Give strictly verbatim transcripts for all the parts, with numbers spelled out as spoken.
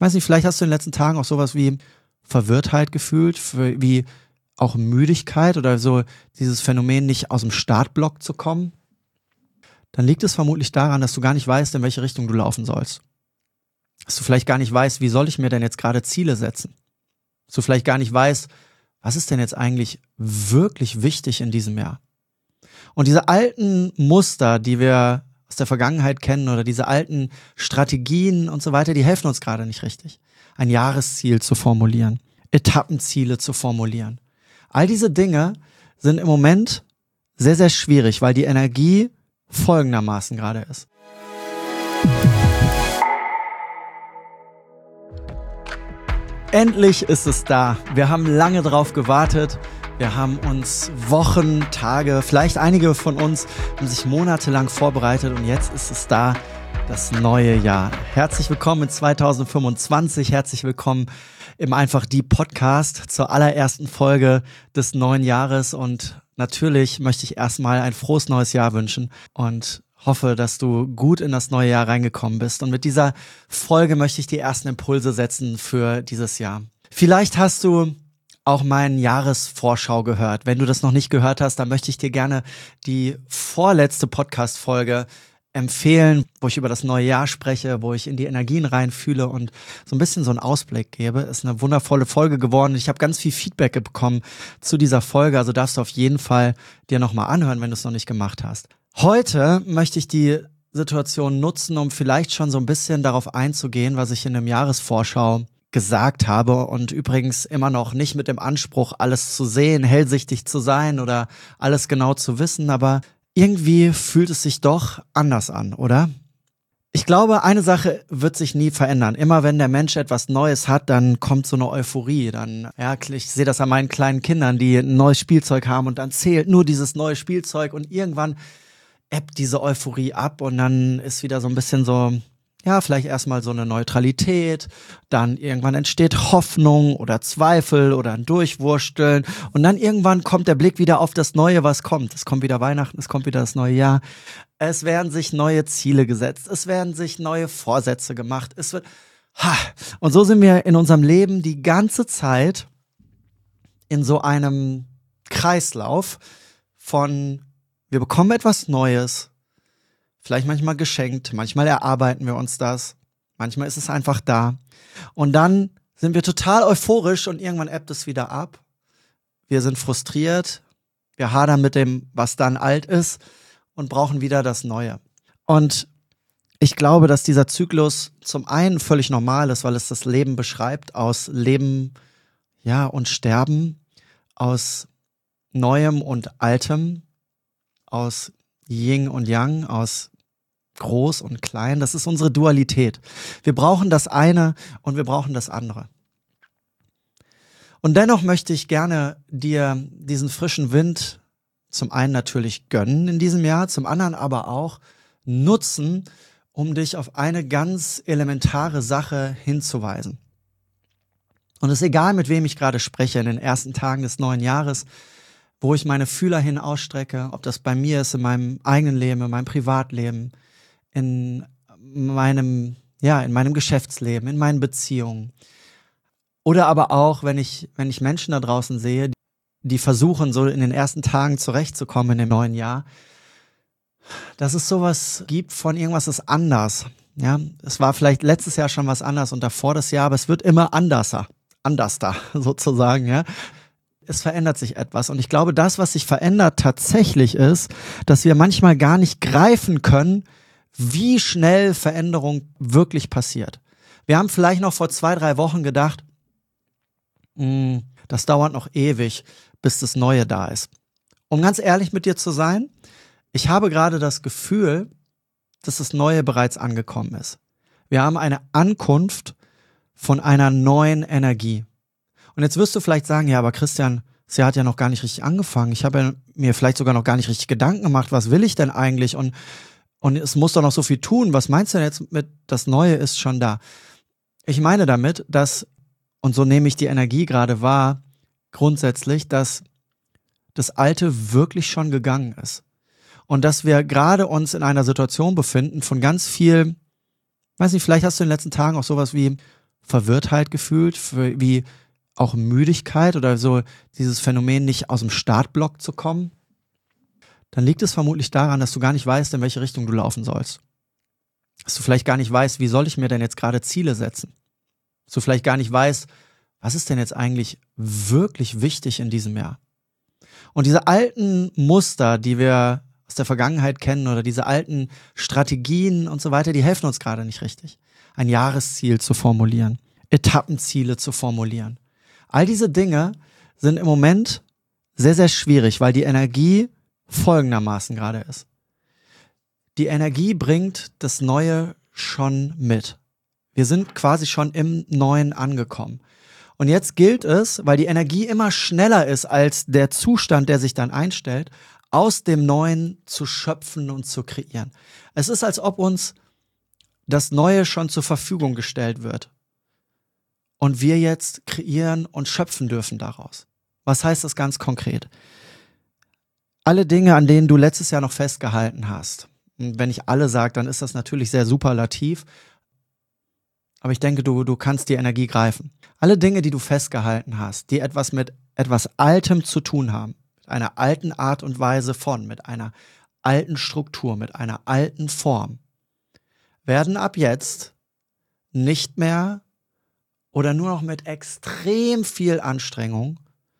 Weiß nicht, vielleicht hast du in den letzten Tagen auch sowas wie Verwirrtheit gefühlt, wie auch Müdigkeit oder so dieses Phänomen, nicht aus dem Startblock zu kommen. Dann liegt es vermutlich daran, dass du gar nicht weißt, in welche Richtung du laufen sollst. Dass du vielleicht gar nicht weißt, wie soll ich mir denn jetzt gerade Ziele setzen? Dass du vielleicht gar nicht weißt, was ist denn jetzt eigentlich wirklich wichtig in diesem Jahr? Und diese alten Muster, die wir aus der Vergangenheit kennen oder diese alten Strategien und so weiter, die helfen uns gerade nicht richtig. Ein Jahresziel zu formulieren, Etappenziele zu formulieren. All diese Dinge sind im Moment sehr, sehr schwierig, weil die Energie folgendermaßen gerade ist. Endlich ist es da. Wir haben lange drauf gewartet. Wir haben uns Wochen, Tage, vielleicht einige von uns haben sich monatelang vorbereitet und jetzt ist es da, das neue Jahr. Herzlich willkommen in zwanzig fünfundzwanzig. Herzlich willkommen im Einfach die Podcast zur allerersten Folge des neuen Jahres und natürlich möchte ich erstmal ein frohes neues Jahr wünschen und hoffe, dass du gut in das neue Jahr reingekommen bist. Und mit dieser Folge möchte ich die ersten Impulse setzen für dieses Jahr. Vielleicht hast du auch meinen Jahresvorschau gehört. Wenn du das noch nicht gehört hast, dann möchte ich dir gerne die vorletzte Podcast-Folge empfehlen, wo ich über das neue Jahr spreche, wo ich in die Energien reinfühle und so ein bisschen so einen Ausblick gebe. Ist eine wundervolle Folge geworden. Ich habe ganz viel Feedback bekommen zu dieser Folge, also darfst du auf jeden Fall dir nochmal anhören, wenn du es noch nicht gemacht hast. Heute möchte ich die Situation nutzen, um vielleicht schon so ein bisschen darauf einzugehen, was ich in dem Jahresvorschau gesagt habe und übrigens immer noch nicht mit dem Anspruch, alles zu sehen, hellsichtig zu sein oder alles genau zu wissen, aber irgendwie fühlt es sich doch anders an, oder? Ich glaube, eine Sache wird sich nie verändern. Immer wenn der Mensch etwas Neues hat, dann kommt so eine Euphorie. Dann, ja, ich sehe das an meinen kleinen Kindern, die ein neues Spielzeug haben und dann zählt nur dieses neue Spielzeug und irgendwann ebbt diese Euphorie ab und dann ist wieder so ein bisschen so, ja, vielleicht erstmal so eine Neutralität, dann irgendwann entsteht Hoffnung oder Zweifel oder ein Durchwursteln und dann irgendwann kommt der Blick wieder auf das Neue, was kommt. Es kommt wieder Weihnachten, es kommt wieder das neue Jahr. Es werden sich neue Ziele gesetzt, es werden sich neue Vorsätze gemacht. Es wird, ha, und so sind wir in unserem Leben die ganze Zeit in so einem Kreislauf von, wir bekommen etwas Neues, vielleicht manchmal geschenkt, manchmal erarbeiten wir uns das, manchmal ist es einfach da. Und dann sind wir total euphorisch und irgendwann ebbt es wieder ab. Wir sind frustriert, wir hadern mit dem, was dann alt ist und brauchen wieder das Neue. Und ich glaube, dass dieser Zyklus zum einen völlig normal ist, weil es das Leben beschreibt, aus Leben, ja, und Sterben, aus Neuem und Altem, aus Yin und Yang, aus Groß und Klein. Das ist unsere Dualität. Wir brauchen das eine und wir brauchen das andere. Und dennoch möchte ich gerne dir diesen frischen Wind zum einen natürlich gönnen in diesem Jahr, zum anderen aber auch nutzen, um dich auf eine ganz elementare Sache hinzuweisen. Und es ist egal, mit wem ich gerade spreche in den ersten Tagen des neuen Jahres, wo ich meine Fühler hin ausstrecke, ob das bei mir ist, in meinem eigenen Leben, in meinem Privatleben, in meinem, ja, in meinem Geschäftsleben, in meinen Beziehungen. Oder aber auch, wenn ich, wenn ich Menschen da draußen sehe, die versuchen, so in den ersten Tagen zurechtzukommen in dem neuen Jahr, dass es sowas gibt von irgendwas ist anders. Ja, es war vielleicht letztes Jahr schon was anders und davor das Jahr, aber es wird immer anderser, anders da sozusagen, ja. Es verändert sich etwas und ich glaube, das, was sich verändert tatsächlich ist, dass wir manchmal gar nicht greifen können, wie schnell Veränderung wirklich passiert. Wir haben vielleicht noch vor zwei, drei Wochen gedacht, mh, das dauert noch ewig, bis das Neue da ist. Um ganz ehrlich mit dir zu sein, ich habe gerade das Gefühl, dass das Neue bereits angekommen ist. Wir haben eine Ankunft von einer neuen Energie. Und jetzt wirst du vielleicht sagen, ja, aber Christian, sie hat ja noch gar nicht richtig angefangen. Ich habe ja mir vielleicht sogar noch gar nicht richtig Gedanken gemacht, was will ich denn eigentlich? Und, und es muss doch noch so viel tun. Was meinst du denn jetzt mit, das Neue ist schon da? Ich meine damit, dass, und so nehme ich die Energie gerade wahr, grundsätzlich, dass das Alte wirklich schon gegangen ist. Und dass wir gerade uns in einer Situation befinden von ganz viel, weiß nicht, vielleicht hast du in den letzten Tagen auch sowas wie Verwirrtheit gefühlt, für, wie auch Müdigkeit oder so dieses Phänomen, nicht aus dem Startblock zu kommen, dann liegt es vermutlich daran, dass du gar nicht weißt, in welche Richtung du laufen sollst. Dass du vielleicht gar nicht weißt, wie soll ich mir denn jetzt gerade Ziele setzen? Dass du vielleicht gar nicht weißt, was ist denn jetzt eigentlich wirklich wichtig in diesem Jahr? Und diese alten Muster, die wir aus der Vergangenheit kennen oder diese alten Strategien und so weiter, die helfen uns gerade nicht richtig. Ein Jahresziel zu formulieren, Etappenziele zu formulieren. All diese Dinge sind im Moment sehr, sehr schwierig, weil die Energie folgendermaßen gerade ist. Die Energie bringt das Neue schon mit. Wir sind quasi schon im Neuen angekommen. Und jetzt gilt es, weil die Energie immer schneller ist als der Zustand, der sich dann einstellt, aus dem Neuen zu schöpfen und zu kreieren. Es ist, als ob uns das Neue schon zur Verfügung gestellt wird. Und wir jetzt kreieren und schöpfen dürfen daraus. Was heißt das ganz konkret? Alle Dinge, an denen du letztes Jahr noch festgehalten hast. Und wenn ich alle sage, dann ist das natürlich sehr superlativ. Aber ich denke, du, du kannst die Energie greifen. Alle Dinge, die du festgehalten hast, die etwas mit etwas Altem zu tun haben, mit einer alten Art und Weise von, mit einer alten Struktur, mit einer alten Form, werden ab jetzt nicht mehr oder nur noch mit extrem viel Anstrengung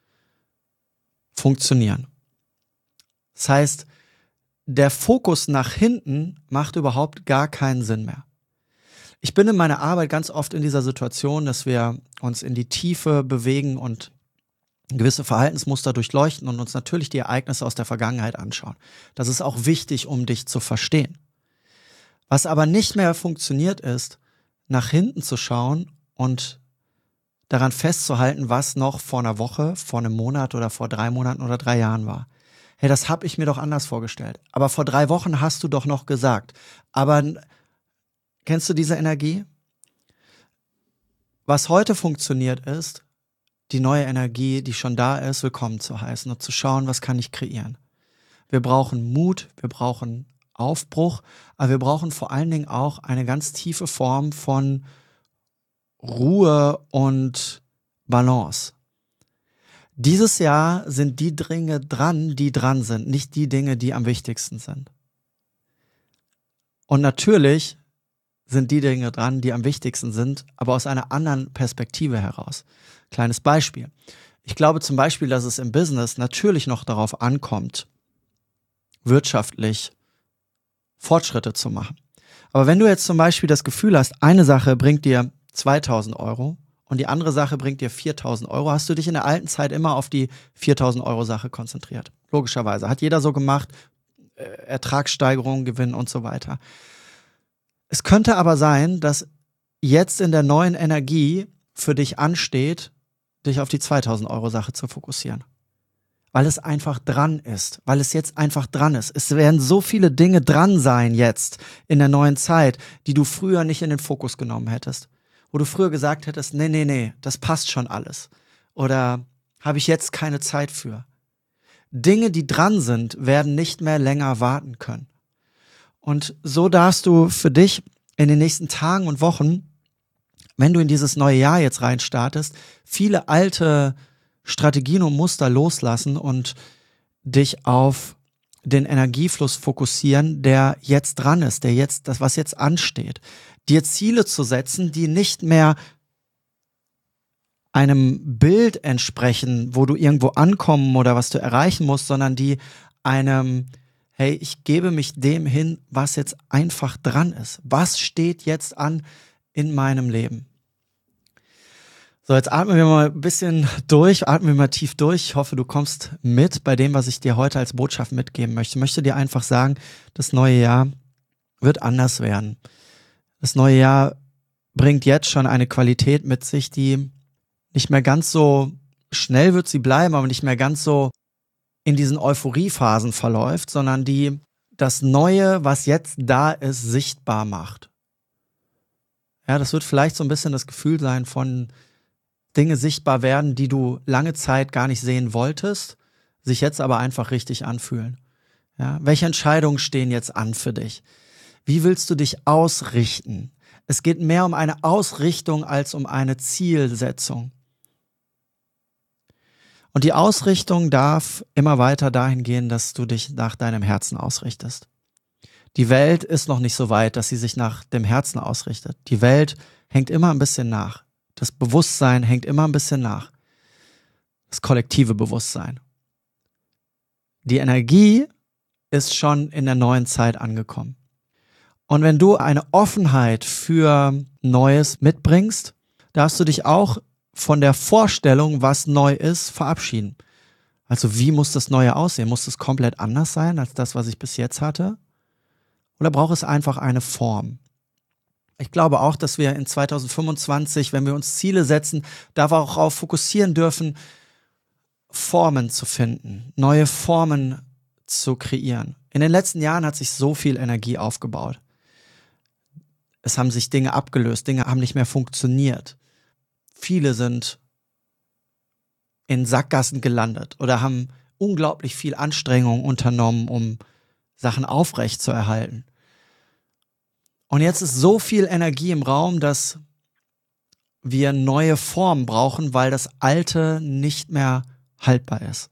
funktionieren. Das heißt, der Fokus nach hinten macht überhaupt gar keinen Sinn mehr. Ich bin in meiner Arbeit ganz oft in dieser Situation, dass wir uns in die Tiefe bewegen und gewisse Verhaltensmuster durchleuchten und uns natürlich die Ereignisse aus der Vergangenheit anschauen. Das ist auch wichtig, um dich zu verstehen. Was aber nicht mehr funktioniert ist, nach hinten zu schauen und daran festzuhalten, was noch vor einer Woche, vor einem Monat oder vor drei Monaten oder drei Jahren war. Hey, das habe ich mir doch anders vorgestellt. Aber vor drei Wochen hast du doch noch gesagt. Aber kennst du diese Energie? Was heute funktioniert ist, die neue Energie, die schon da ist, willkommen zu heißen und zu schauen, was kann ich kreieren. Wir brauchen Mut, wir brauchen Aufbruch, aber wir brauchen vor allen Dingen auch eine ganz tiefe Form von Ruhe und Balance. Dieses Jahr sind die Dinge dran, die dran sind, nicht die Dinge, die am wichtigsten sind. Und natürlich sind die Dinge dran, die am wichtigsten sind, aber aus einer anderen Perspektive heraus. Kleines Beispiel. Ich glaube zum Beispiel, dass es im Business natürlich noch darauf ankommt, wirtschaftlich Fortschritte zu machen. Aber wenn du jetzt zum Beispiel das Gefühl hast, eine Sache bringt dir zweitausend Euro und die andere Sache bringt dir viertausend Euro, hast du dich in der alten Zeit immer auf die viertausend Euro Sache konzentriert. Logischerweise. Hat jeder so gemacht, äh, Ertragssteigerung, Gewinn und so weiter. Es könnte aber sein, dass jetzt in der neuen Energie für dich ansteht, dich auf die zweitausend Euro Sache zu fokussieren. Weil es einfach dran ist, weil es jetzt einfach dran ist. Es werden so viele Dinge dran sein jetzt in der neuen Zeit, die du früher nicht in den Fokus genommen hättest. Wo du früher gesagt hättest, nee, nee, nee, das passt schon alles. Oder habe ich jetzt keine Zeit für. Dinge, die dran sind, werden nicht mehr länger warten können. Und so darfst du für dich in den nächsten Tagen und Wochen, wenn du in dieses neue Jahr jetzt rein startest, viele alte Strategien und Muster loslassen und dich auf den Energiefluss fokussieren, der jetzt dran ist, der jetzt, das, was jetzt ansteht. Dir Ziele zu setzen, die nicht mehr einem Bild entsprechen, wo du irgendwo ankommen oder was du erreichen musst, sondern die einem, hey, ich gebe mich dem hin, was jetzt einfach dran ist. Was steht jetzt an in meinem Leben? So, jetzt atmen wir mal ein bisschen durch, atmen wir mal tief durch. Ich hoffe, du kommst mit bei dem, was ich dir heute als Botschaft mitgeben möchte. Ich möchte dir einfach sagen, das neue Jahr wird anders werden. Das neue Jahr bringt jetzt schon eine Qualität mit sich, die nicht mehr ganz so schnell wird sie bleiben, aber nicht mehr ganz so in diesen Euphoriephasen verläuft, sondern die das Neue, was jetzt da ist, sichtbar macht. Ja, das wird vielleicht so ein bisschen das Gefühl sein von Dinge sichtbar werden, die du lange Zeit gar nicht sehen wolltest, sich jetzt aber einfach richtig anfühlen. Ja, welche Entscheidungen stehen jetzt an für dich? Wie willst du dich ausrichten? Es geht mehr um eine Ausrichtung als um eine Zielsetzung. Und die Ausrichtung darf immer weiter dahin gehen, dass du dich nach deinem Herzen ausrichtest. Die Welt ist noch nicht so weit, dass sie sich nach dem Herzen ausrichtet. Die Welt hängt immer ein bisschen nach. Das Bewusstsein hängt immer ein bisschen nach. Das kollektive Bewusstsein. Die Energie ist schon in der neuen Zeit angekommen. Und wenn du eine Offenheit für Neues mitbringst, darfst du dich auch von der Vorstellung, was neu ist, verabschieden. Also wie muss das Neue aussehen? Muss es komplett anders sein als das, was ich bis jetzt hatte? Oder braucht es einfach eine Form? Ich glaube auch, dass wir in zwanzig fünfundzwanzig, wenn wir uns Ziele setzen, darauf fokussieren dürfen, Formen zu finden, neue Formen zu kreieren. In den letzten Jahren hat sich so viel Energie aufgebaut. Es haben sich Dinge abgelöst, Dinge haben nicht mehr funktioniert. Viele sind in Sackgassen gelandet oder haben unglaublich viel Anstrengung unternommen, um Sachen aufrechtzuerhalten. Und jetzt ist so viel Energie im Raum, dass wir neue Formen brauchen, weil das Alte nicht mehr haltbar ist.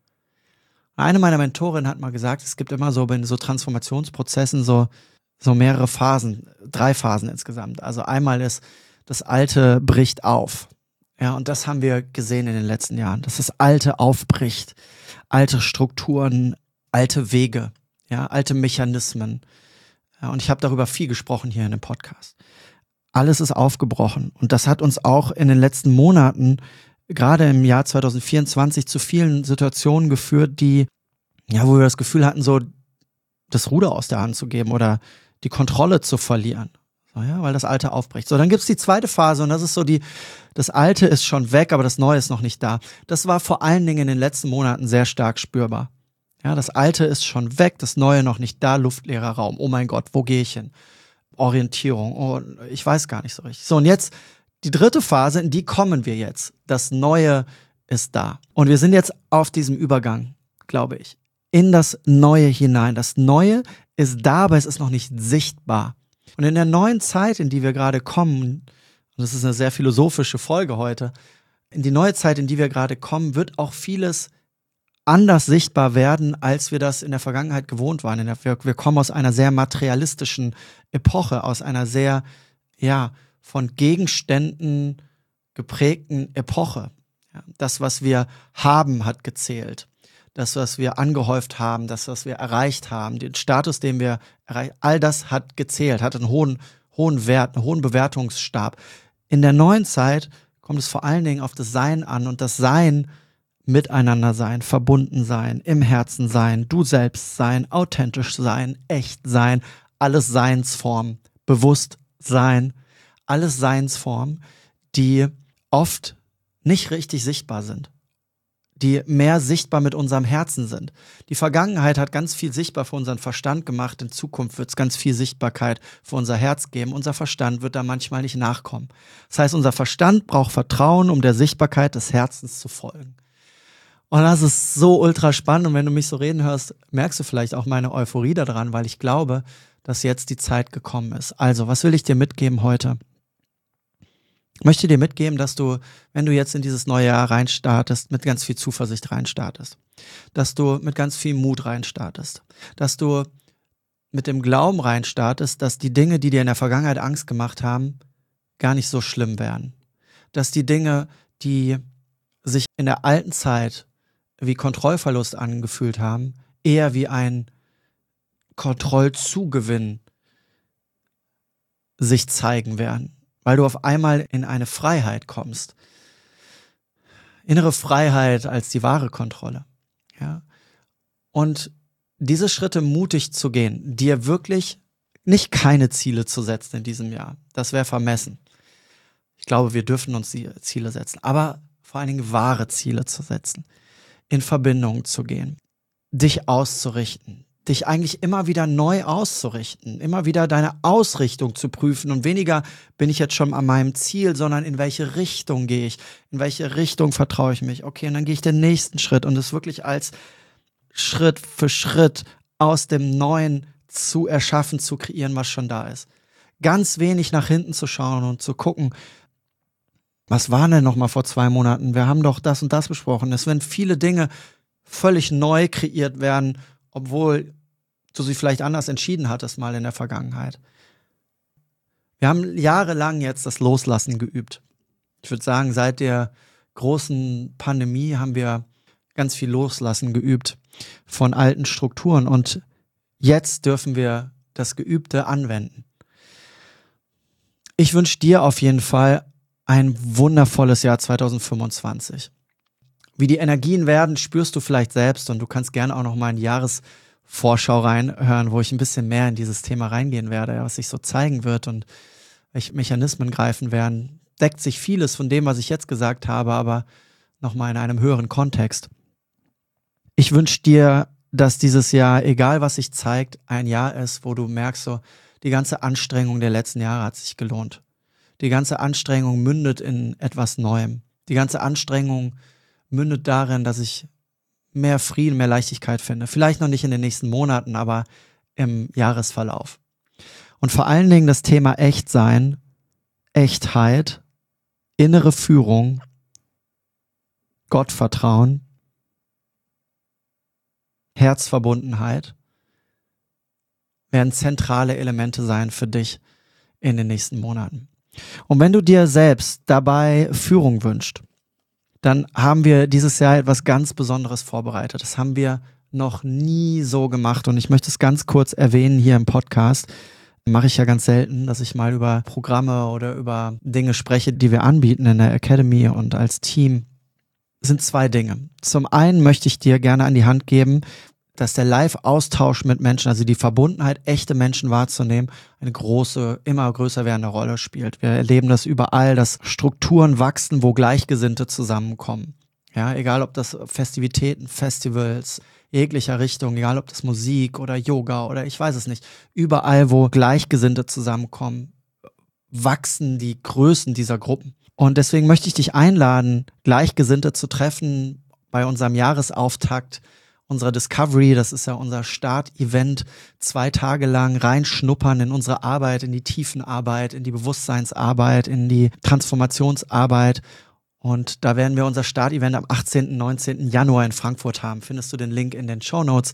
Eine meiner Mentorinnen hat mal gesagt, es gibt immer so bei so Transformationsprozessen so, so mehrere Phasen, drei Phasen insgesamt. Also einmal ist, das Alte bricht auf. Ja, und das haben wir gesehen in den letzten Jahren, dass das Alte aufbricht. Alte Strukturen, alte Wege, ja, alte Mechanismen. Ja, und ich habe darüber viel gesprochen hier in dem Podcast. Alles ist aufgebrochen. Und das hat uns auch in den letzten Monaten, gerade im Jahr zwanzig vierundzwanzig, zu vielen Situationen geführt, die, ja, wo wir das Gefühl hatten, so das Ruder aus der Hand zu geben oder die Kontrolle zu verlieren. So, ja, weil das Alte aufbricht. So, dann gibt's die zweite Phase und das ist so die, das Alte ist schon weg, aber das Neue ist noch nicht da. Das war vor allen Dingen in den letzten Monaten sehr stark spürbar. Ja, das Alte ist schon weg, das Neue noch nicht da, luftleerer Raum. Oh mein Gott, wo gehe ich hin? Orientierung, oh, ich weiß gar nicht so richtig. So, und jetzt die dritte Phase, in die kommen wir jetzt. Das Neue ist da. Und wir sind jetzt auf diesem Übergang, glaube ich, in das Neue hinein. Das Neue ist da, aber es ist noch nicht sichtbar. Und in der neuen Zeit, in die wir gerade kommen, und das ist eine sehr philosophische Folge heute, in die neue Zeit, in die wir gerade kommen, wird auch vieles anders sichtbar werden, als wir das in der Vergangenheit gewohnt waren. In der, wir, wir kommen aus einer sehr materialistischen Epoche, aus einer sehr, ja, von Gegenständen geprägten Epoche. Ja, das, was wir haben, hat gezählt. Das, was wir angehäuft haben, das, was wir erreicht haben, den Status, den wir erreicht, all das hat gezählt, hat einen hohen, hohen Wert, einen hohen Bewertungsstab. In der neuen Zeit kommt es vor allen Dingen auf das Sein an und das Sein, miteinander sein, verbunden sein, im Herzen sein, du selbst sein, authentisch sein, echt sein, alles Seinsformen, bewusst sein, alles Seinsformen, die oft nicht richtig sichtbar sind, die mehr sichtbar mit unserem Herzen sind. Die Vergangenheit hat ganz viel sichtbar für unseren Verstand gemacht, in Zukunft wird es ganz viel Sichtbarkeit für unser Herz geben. Unser Verstand wird da manchmal nicht nachkommen. Das heißt, unser Verstand braucht Vertrauen, um der Sichtbarkeit des Herzens zu folgen. Und das ist so ultra spannend und wenn du mich so reden hörst, merkst du vielleicht auch meine Euphorie daran, weil ich glaube, dass jetzt die Zeit gekommen ist. Also, was will ich dir mitgeben heute? Ich möchte dir mitgeben, dass du, wenn du jetzt in dieses neue Jahr reinstartest, mit ganz viel Zuversicht reinstartest. Dass du mit ganz viel Mut reinstartest. Dass du mit dem Glauben reinstartest, dass die Dinge, die dir in der Vergangenheit Angst gemacht haben, gar nicht so schlimm werden. Dass die Dinge, die sich in der alten Zeit wie Kontrollverlust angefühlt haben, eher wie ein Kontrollzugewinn sich zeigen werden, weil du auf einmal in eine Freiheit kommst. Innere Freiheit als die wahre Kontrolle. Ja? Und diese Schritte mutig zu gehen, dir wirklich nicht keine Ziele zu setzen in diesem Jahr, das wäre vermessen. Ich glaube, wir dürfen uns die Ziele setzen, aber vor allen Dingen wahre Ziele zu setzen, in Verbindung zu gehen, dich auszurichten, dich eigentlich immer wieder neu auszurichten, immer wieder deine Ausrichtung zu prüfen und weniger bin ich jetzt schon an meinem Ziel, sondern in welche Richtung gehe ich, in welche Richtung vertraue ich mich. Okay, und dann gehe ich den nächsten Schritt und es wirklich als Schritt für Schritt aus dem Neuen zu erschaffen, zu kreieren, was schon da ist. ganz wenig nach hinten zu schauen und zu gucken, was war denn noch mal vor zwei Monaten? Wir haben doch das und das besprochen. Es werden viele Dinge völlig neu kreiert werden, obwohl du sie vielleicht anders entschieden hattest mal in der Vergangenheit. Wir haben jahrelang jetzt das Loslassen geübt. Ich würde sagen, seit der großen Pandemie haben wir ganz viel Loslassen geübt von alten Strukturen und jetzt dürfen wir das Geübte anwenden. Ich wünsche dir auf jeden Fall ein wundervolles Jahr zwanzig fünfundzwanzig. Wie die Energien werden, spürst du vielleicht selbst und du kannst gerne auch noch mal in die Jahresvorschau reinhören, wo ich ein bisschen mehr in dieses Thema reingehen werde, was sich so zeigen wird und welche Mechanismen greifen werden. Deckt sich vieles von dem, was ich jetzt gesagt habe, aber noch mal in einem höheren Kontext. Ich wünsche dir, dass dieses Jahr, egal was sich zeigt, ein Jahr ist, wo du merkst, so die ganze Anstrengung der letzten Jahre hat sich gelohnt. Die ganze Anstrengung mündet in etwas Neuem. Die ganze Anstrengung mündet darin, dass ich mehr Frieden, mehr Leichtigkeit finde. Vielleicht noch nicht in den nächsten Monaten, aber im Jahresverlauf. Und vor allen Dingen das Thema Echtsein, Echtheit, innere Führung, Gottvertrauen, Herzverbundenheit werden zentrale Elemente sein für dich in den nächsten Monaten. Und wenn du dir selbst dabei Führung wünschst, dann haben wir dieses Jahr etwas ganz Besonderes vorbereitet. Das haben wir noch nie so gemacht und ich möchte es ganz kurz erwähnen hier im Podcast. Mache ich ja ganz selten, dass ich mal über Programme oder über Dinge spreche, die wir anbieten in der Academy und als Team. Das sind zwei Dinge. Zum einen möchte ich dir gerne an die Hand geben, dass der Live-Austausch mit Menschen, also die Verbundenheit, echte Menschen wahrzunehmen, eine große, immer größer werdende Rolle spielt. Wir erleben das überall, dass Strukturen wachsen, wo Gleichgesinnte zusammenkommen. Ja, egal ob das Festivitäten, Festivals, jeglicher Richtung, egal ob das Musik oder Yoga oder ich weiß es nicht. Überall, wo Gleichgesinnte zusammenkommen, wachsen die Größen dieser Gruppen. Und deswegen möchte ich dich einladen, Gleichgesinnte zu treffen bei unserem Jahresauftakt unserer Discovery, das ist ja unser Start-Event, zwei Tage lang reinschnuppern in unsere Arbeit, in die Tiefenarbeit, in die Bewusstseinsarbeit, in die Transformationsarbeit. Und da werden wir unser Start-Event am achtzehnten, neunzehnten Januar in Frankfurt haben. Findest du den Link in den Shownotes.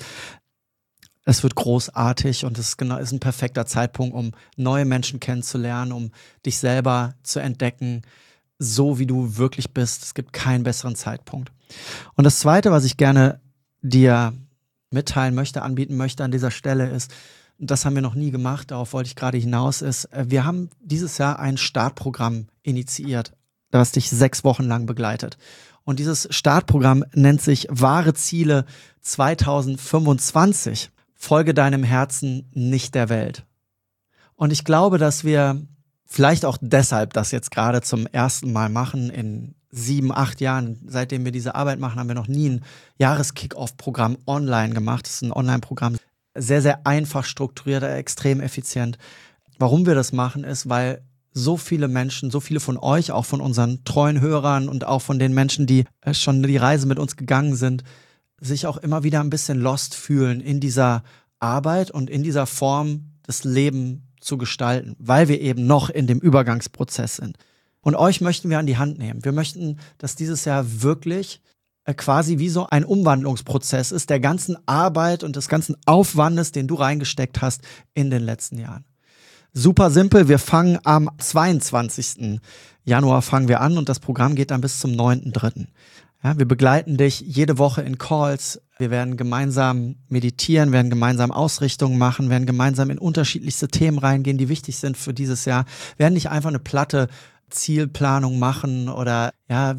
Es wird großartig und es ist, genau, ist ein perfekter Zeitpunkt, um neue Menschen kennenzulernen, um dich selber zu entdecken, so wie du wirklich bist. Es gibt keinen besseren Zeitpunkt. Und das Zweite, was ich gerne dir mitteilen möchte, anbieten möchte an dieser Stelle ist, das haben wir noch nie gemacht, darauf wollte ich gerade hinaus, ist, wir haben dieses Jahr ein Startprogramm initiiert, das dich sechs Wochen lang begleitet. Und dieses Startprogramm nennt sich Wahre Ziele zwanzig fünfundzwanzig. Folge deinem Herzen, nicht der Welt. Und ich glaube, dass wir vielleicht auch deshalb das jetzt gerade zum ersten Mal machen in sieben, acht Jahren, seitdem wir diese Arbeit machen, haben wir noch nie ein Jahres-Kick-Off-Programm online gemacht. Das ist ein Online-Programm, sehr, sehr einfach strukturiert, extrem effizient. Warum wir das machen, ist, weil so viele Menschen, so viele von euch, auch von unseren treuen Hörern und auch von den Menschen, die schon die Reise mit uns gegangen sind, sich auch immer wieder ein bisschen lost fühlen in dieser Arbeit und in dieser Form, das Leben zu gestalten, weil wir eben noch in dem Übergangsprozess sind. Und euch möchten wir an die Hand nehmen. Wir möchten, dass dieses Jahr wirklich äh, quasi wie so ein Umwandlungsprozess ist, der ganzen Arbeit und des ganzen Aufwandes, den du reingesteckt hast in den letzten Jahren. Super simpel, wir fangen am zweiundzwanzigsten Januar fangen wir an und das Programm geht dann bis zum neunten dritten Ja, wir begleiten dich jede Woche in Calls. Wir werden gemeinsam meditieren, werden gemeinsam Ausrichtungen machen, werden gemeinsam in unterschiedlichste Themen reingehen, die wichtig sind für dieses Jahr. Wir werden nicht einfach eine platte Zielplanung machen oder ja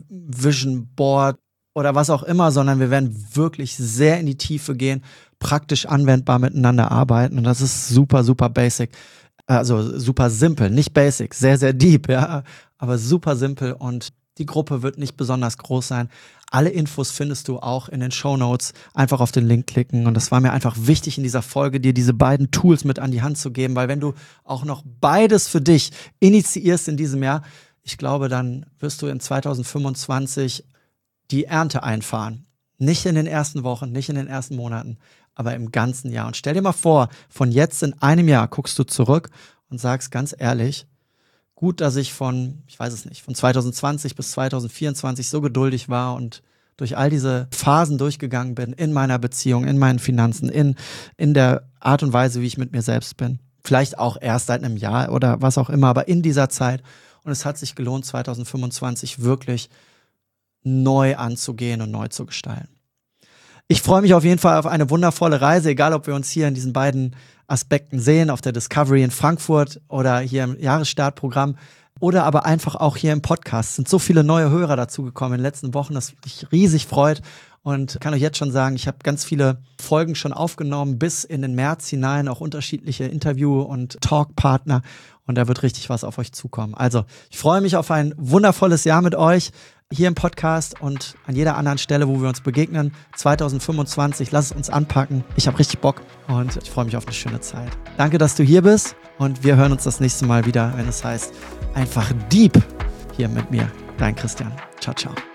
Vision Board oder was auch immer, sondern wir werden wirklich sehr in die Tiefe gehen, praktisch anwendbar miteinander arbeiten und das ist super, super basic. Also super simpel, nicht basic, sehr, sehr deep, ja, aber super simpel und die Gruppe wird nicht besonders groß sein. Alle Infos findest du auch in den Shownotes. Einfach auf den Link klicken. Und das war mir einfach wichtig in dieser Folge, dir diese beiden Tools mit an die Hand zu geben, weil wenn du auch noch beides für dich initiierst in diesem Jahr, ich glaube, dann wirst du in zwanzig fünfundzwanzig die Ernte einfahren. Nicht in den ersten Wochen, nicht in den ersten Monaten, aber im ganzen Jahr. Und stell dir mal vor, von jetzt in einem Jahr guckst du zurück und sagst ganz ehrlich, gut, dass ich von, ich weiß es nicht, von zwanzig zwanzig bis zwanzig vierundzwanzig so geduldig war und durch all diese Phasen durchgegangen bin, in meiner Beziehung, in meinen Finanzen, in, in der Art und Weise, wie ich mit mir selbst bin. Vielleicht auch erst seit einem Jahr oder was auch immer, aber in dieser Zeit. Und es hat sich gelohnt, zwanzig fünfundzwanzig wirklich neu anzugehen und neu zu gestalten. Ich freue mich auf jeden Fall auf eine wundervolle Reise, egal ob wir uns hier in diesen beiden Aspekten sehen, auf der Discovery in Frankfurt oder hier im Jahresstartprogramm oder aber einfach auch hier im Podcast. Es sind so viele neue Hörer dazugekommen in den letzten Wochen, das mich riesig freut. Und kann euch jetzt schon sagen, ich habe ganz viele Folgen schon aufgenommen, bis in den März hinein, auch unterschiedliche Interview- und Talkpartner. Und da wird richtig was auf euch zukommen. Also, ich freue mich auf ein wundervolles Jahr mit euch hier im Podcast und an jeder anderen Stelle, wo wir uns begegnen. zwanzig fünfundzwanzig, lass es uns anpacken. Ich habe richtig Bock und ich freue mich auf eine schöne Zeit. Danke, dass du hier bist und wir hören uns das nächste Mal wieder, wenn es heißt, einfach Deep hier mit mir. Dein Christian. Ciao, ciao.